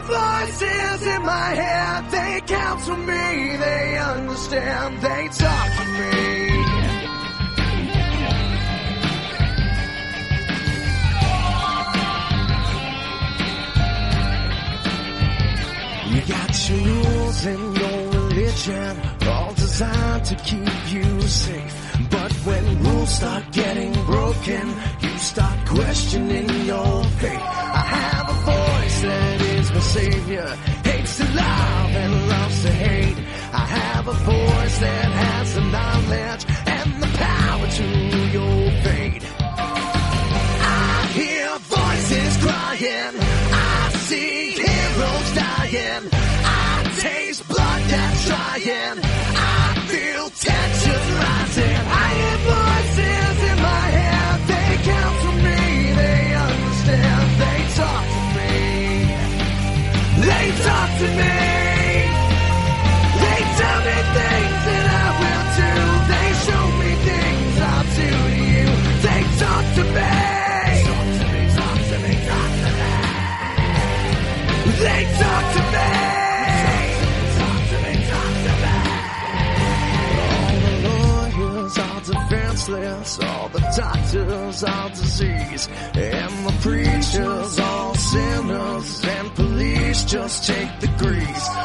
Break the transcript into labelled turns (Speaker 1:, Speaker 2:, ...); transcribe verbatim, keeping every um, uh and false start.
Speaker 1: voices in my head, they counsel me, they understand, they talk to me. You got your rules and your religion, all designed to keep you safe. But when rules start getting broken, you start questioning your faith. I have a voice that is my savior, hates to love and loves to hate. I have a voice that has the knowledge and the power to your fate. I hear voices crying, I see heroes dying, I taste blood that's trying, I feel tension rising. I hear voices in my head, they counsel me, they understand, they talk to me, they talk to me, they tell me things that I will do, they show me things I'll do to you, they talk to me, talk to me, talk to me, talk to me, they talk to me. All defenseless, all the doctors all disease, and the preachers all sinners, and police just take the grease.